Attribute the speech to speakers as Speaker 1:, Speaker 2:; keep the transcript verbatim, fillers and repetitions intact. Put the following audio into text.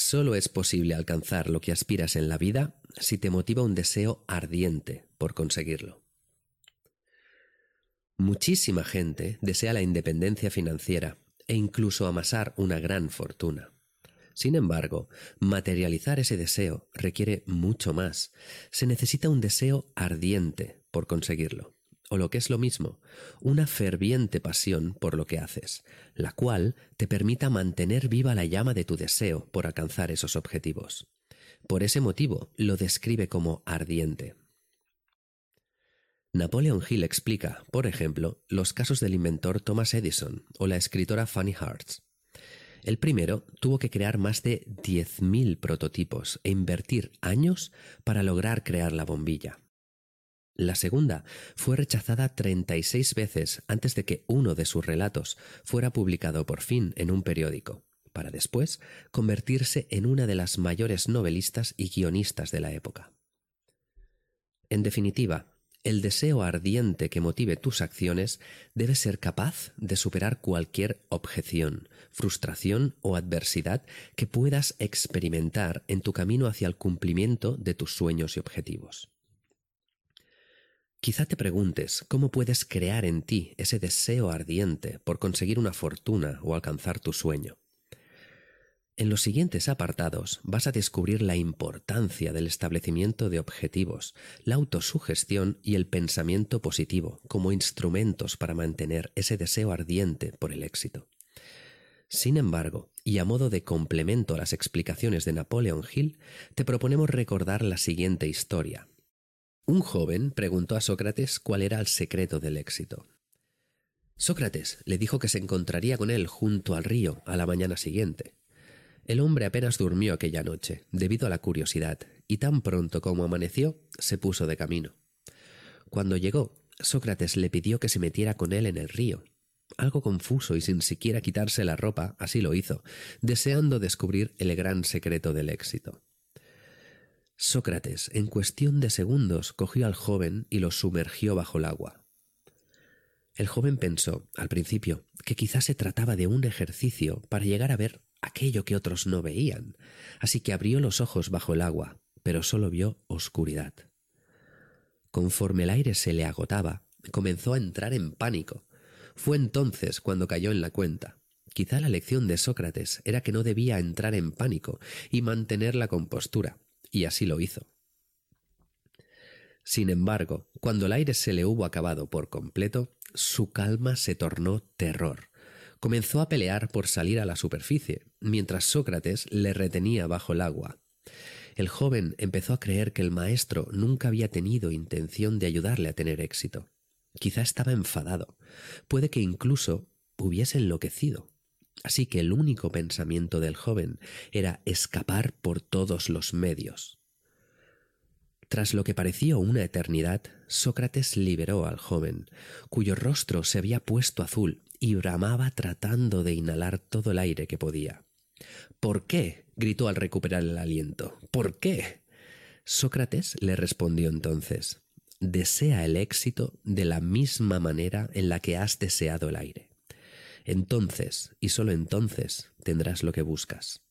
Speaker 1: Solo es posible alcanzar lo que aspiras en la vida si te motiva un deseo ardiente por conseguirlo. Muchísima gente desea la independencia financiera e incluso amasar una gran fortuna. Sin embargo, materializar ese deseo requiere mucho más. Se necesita un deseo ardiente por conseguirlo, o lo que es lo mismo, una ferviente pasión por lo que haces, la cual te permita mantener viva la llama de tu deseo por alcanzar esos objetivos. Por ese motivo, lo describe como ardiente. Napoleon Hill explica, por ejemplo, los casos del inventor Thomas Edison o la escritora Fanny Hurst. El primero tuvo que crear más de diez mil prototipos e invertir años para lograr crear la bombilla. La segunda fue rechazada treinta y seis veces antes de que uno de sus relatos fuera publicado por fin en un periódico, para después convertirse en una de las mayores novelistas y guionistas de la época. En definitiva, el deseo ardiente que motive tus acciones debe ser capaz de superar cualquier objeción, frustración o adversidad que puedas experimentar en tu camino hacia el cumplimiento de tus sueños y objetivos. Quizá te preguntes cómo puedes crear en ti ese deseo ardiente por conseguir una fortuna o alcanzar tu sueño. En los siguientes apartados vas a descubrir la importancia del establecimiento de objetivos, la autosugestión y el pensamiento positivo como instrumentos para mantener ese deseo ardiente por el éxito. Sin embargo, y a modo de complemento a las explicaciones de Napoleon Hill, te proponemos recordar la siguiente historia. Un joven preguntó a Sócrates cuál era el secreto del éxito. Sócrates le dijo que se encontraría con él junto al río a la mañana siguiente. El hombre apenas durmió aquella noche, debido a la curiosidad, y tan pronto como amaneció, se puso de camino. Cuando llegó, Sócrates le pidió que se metiera con él en el río. Algo confuso y sin siquiera quitarse la ropa, así lo hizo, deseando descubrir el gran secreto del éxito. Sócrates, en cuestión de segundos, cogió al joven y lo sumergió bajo el agua. El joven pensó, al principio, que quizás se trataba de un ejercicio para llegar a ver aquello que otros no veían, así que abrió los ojos bajo el agua, pero solo vio oscuridad. Conforme el aire se le agotaba, comenzó a entrar en pánico. Fue entonces cuando cayó en la cuenta. Quizá la lección de Sócrates era que no debía entrar en pánico y mantener la compostura, y así lo hizo. Sin embargo, cuando el aire se le hubo acabado por completo, su calma se tornó terror. Comenzó a pelear por salir a la superficie, mientras Sócrates le retenía bajo el agua. El joven empezó a creer que el maestro nunca había tenido intención de ayudarle a tener éxito. Quizá estaba enfadado, puede que incluso hubiese enloquecido. Así que el único pensamiento del joven era escapar por todos los medios. Tras lo que pareció una eternidad, Sócrates liberó al joven, cuyo rostro se había puesto azul y bramaba tratando de inhalar todo el aire que podía. —¿Por qué? —gritó al recuperar el aliento. —¿Por qué? Sócrates le respondió entonces: desea el éxito de la misma manera en la que has deseado el aire. Entonces, y solo entonces, tendrás lo que buscas.